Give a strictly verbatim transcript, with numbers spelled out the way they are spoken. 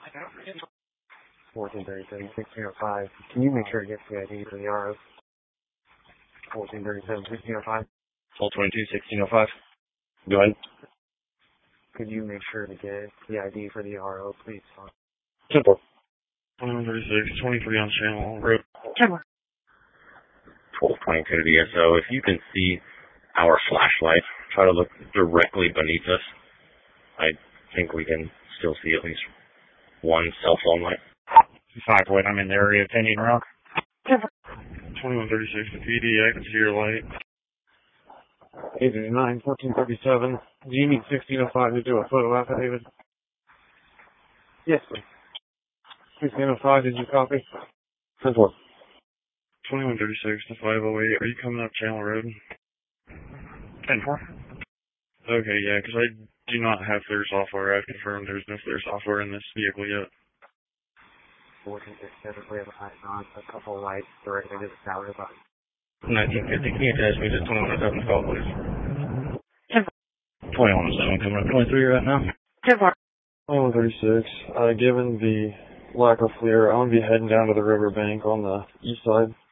fourteen thirty-seven, sixteen oh five. Can you make sure to get the I D for the R O? fourteen thirty-seven, sixteen oh five. twelve twenty-two, sixteen oh five. Go ahead. Could you make sure to get the I D for the R O, please? Simple. twenty-one thirty-six, twenty-three on Channel Road. Simple. twelve twenty-two D S O. If you can see our flashlight, try to look directly beneath us. I think we can still see at least one cell phone light. Five point, I'm in the area of Indian Rock. twenty-one thirty-six to P D X, your light. eight eighty-nine, fourteen thirty-seven. Do you need sixteen oh five to do a photo affidavit? Yes, please. sixteen oh five, did you copy? Simple. twenty-one thirty-six to five oh eight, are you coming up Channel Road? ten four. Okay, yeah, because I do not have their software. I've confirmed there's no their software in this vehicle yet. fourteen thirty-seven, we have eyes on a couple of lights directly to the salary button. nineteen fifty, can you attach me to twenty-one oh seven call, please? twenty-one oh seven, coming up twenty-three right now. twenty-one thirty-six, uh, given the lack of clear, I'm going to be heading down to the riverbank on the east side.